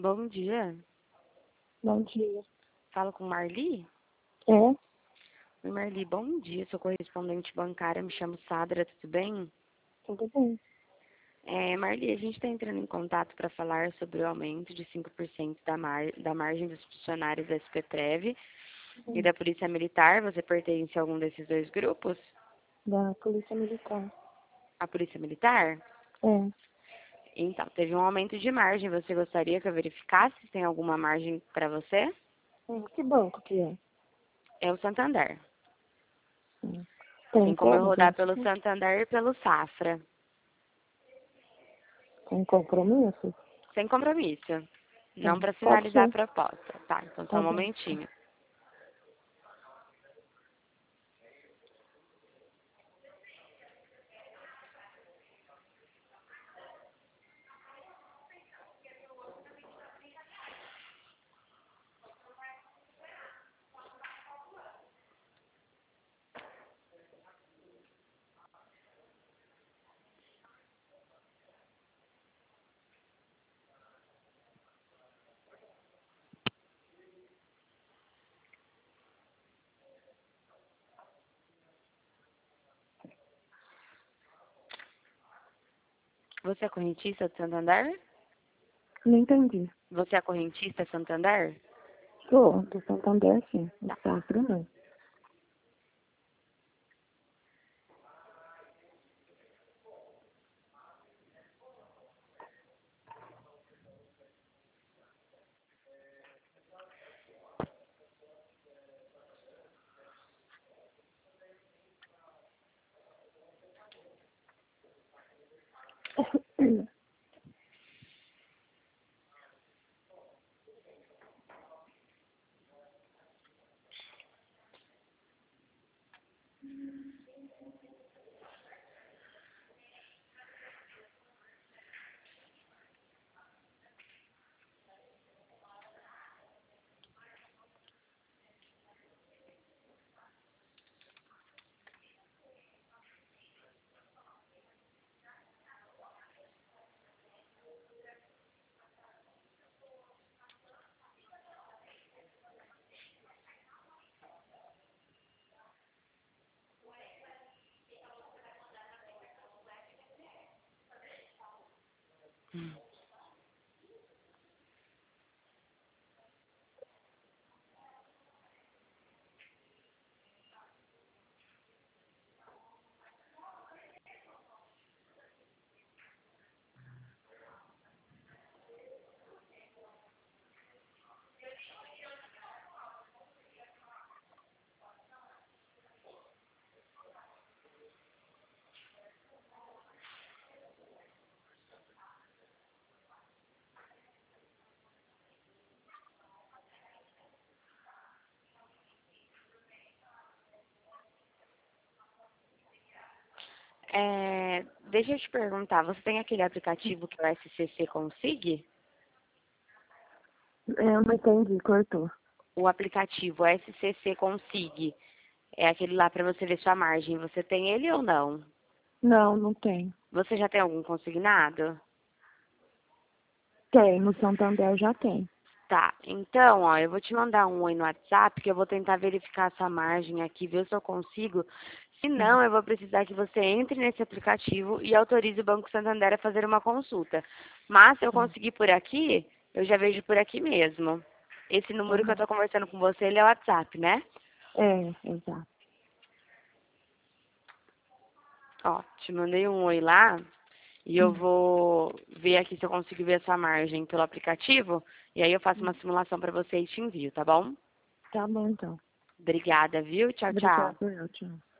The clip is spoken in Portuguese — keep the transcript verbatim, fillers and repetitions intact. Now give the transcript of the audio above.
Bom dia. Bom dia. Falo com Marli? É? Oi, Marli, bom dia. Sou correspondente bancária, me chamo Sadra, tudo bem? Tudo bem. É, Marli, a gente está entrando em contato para falar sobre o aumento de cinco por cento da, mar, da margem dos funcionários da SPTrev e da Polícia Militar. Você pertence a algum desses dois grupos? Da Polícia Militar. A Polícia Militar? É. Então, teve um aumento de margem. Você gostaria que eu verificasse se tem alguma margem para você? Hum, que banco que é? É o Santander. Hum. Tem Tem como eu como rodar pelo verificar? Santander e pelo Safra. Tem compromisso? Sem compromisso. Não Hum. para Pode finalizar a ser. proposta. Tá, então só Tá um bom. momentinho. Você é correntista do Santander? Não entendi. Você é correntista Santander? Sou do Santander, sim. Do Tá. Safra, não. É, deixa eu te perguntar, você tem aquele aplicativo que é o S C C Consig? Eu não entendi, cortou. O aplicativo S C C Consig é aquele lá para você ver sua margem. Você tem ele ou não? Não, não tem. Você já tem algum consignado? Tem, no Santander já tem. Tá, então, ó, eu vou te mandar um oi no WhatsApp, que eu vou tentar verificar essa margem aqui, ver se eu consigo. Se Hum. não, eu vou precisar que você entre nesse aplicativo e autorize o Banco Santander a fazer uma consulta. Mas, se eu Tá. conseguir por aqui, eu já vejo por aqui mesmo. Esse número que eu Uhum. tô conversando com você, ele é o WhatsApp, né? É, exato. Ó, te mandei um oi lá e eu Hum. vou ver aqui se eu consigo ver essa margem pelo aplicativo. E aí eu faço uma Hum. simulação para você e te envio, tá bom? Tá bom, então. Obrigada, viu? Tchau, tchau. Obrigada, eu, tchau.